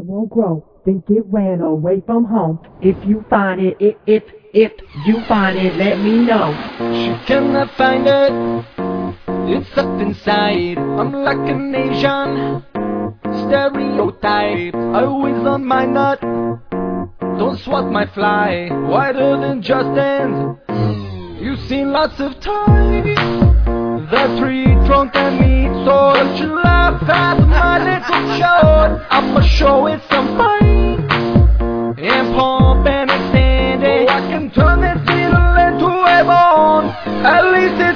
won't grow, then get ran away from home. If you find it, if you find it, let me know. She cannot find it, it's up inside. I'm like an Asian stereotype, always on my nut. Don't swat my fly, wider than Justin's. You've seen lots of toys, the three drunk and me. So don't you laugh at my little show. I'ma show it some fight and pump and extend it. Oh, I can turn this needle into a bone. At least